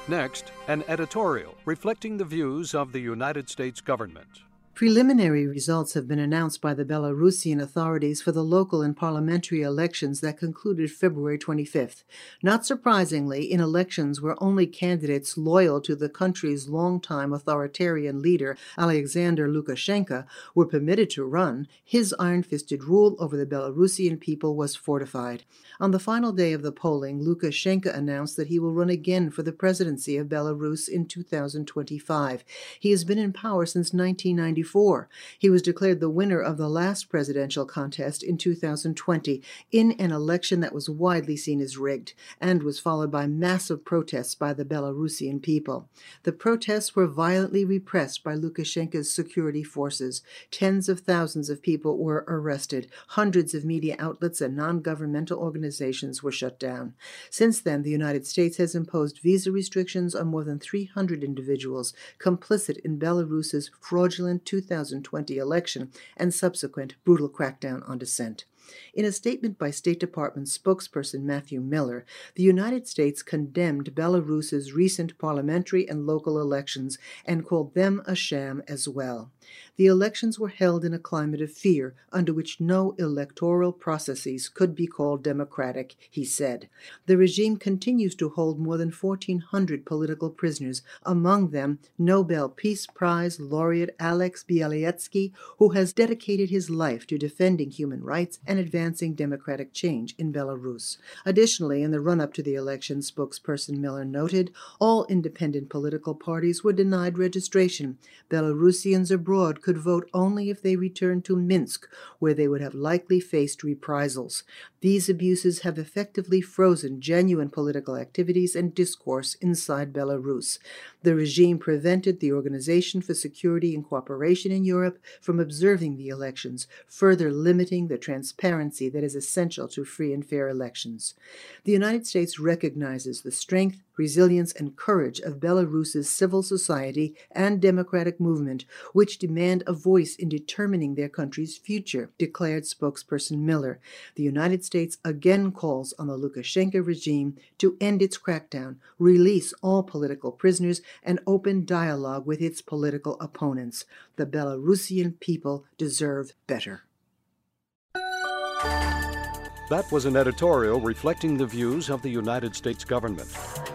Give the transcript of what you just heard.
Next, an editorial reflecting the views of the United States government. Preliminary results have been announced by the Belarusian authorities for the local and parliamentary elections that concluded February 25th. Not surprisingly, in elections where only candidates loyal to the country's longtime authoritarian leader, Alexander Lukashenko, were permitted to run, his iron-fisted rule over the Belarusian people was fortified. On the final day of the polling, Lukashenko announced that he will run again for the presidency of Belarus in 2025. He has been in power since 1994. He was declared the winner of the last presidential contest in 2020 in an election that was widely seen as rigged and was followed by massive protests by the Belarusian people. The protests were violently repressed by Lukashenko's security forces. Tens of thousands of people were arrested. Hundreds of media outlets and non-governmental organizations were shut down. Since then, the United States has imposed visa restrictions on more than 300 individuals complicit in Belarus's fraudulent 2020 election and subsequent brutal crackdown on dissent. In a statement by State Department spokesperson Matthew Miller, the United States condemned Belarus's recent parliamentary and local elections and called them a sham as well. The elections were held in a climate of fear under which no electoral processes could be called democratic, he said. The regime continues to hold more than 1,400 political prisoners, among them Nobel Peace Prize laureate Alex Bialiatski, who has dedicated his life to defending human rights and advancing democratic change in Belarus. Additionally, in the run-up to the election, spokesperson Miller noted, all independent political parties were denied registration. Belarusians abroad could vote only if they returned to Minsk, where they would have likely faced reprisals. These abuses have effectively frozen genuine political activities and discourse inside Belarus. The regime prevented the Organization for Security and Cooperation in Europe from observing the elections, further limiting the transparency that is essential to free and fair elections. The United States recognizes the strength, resilience, and courage of Belarus's civil society and democratic movement, which demand a voice in determining their country's future, declared spokesperson Miller. The United States again calls on the Lukashenko regime to end its crackdown, release all political prisoners, and open dialogue with its political opponents. The Belarusian people deserve better. That was an editorial reflecting the views of the United States government.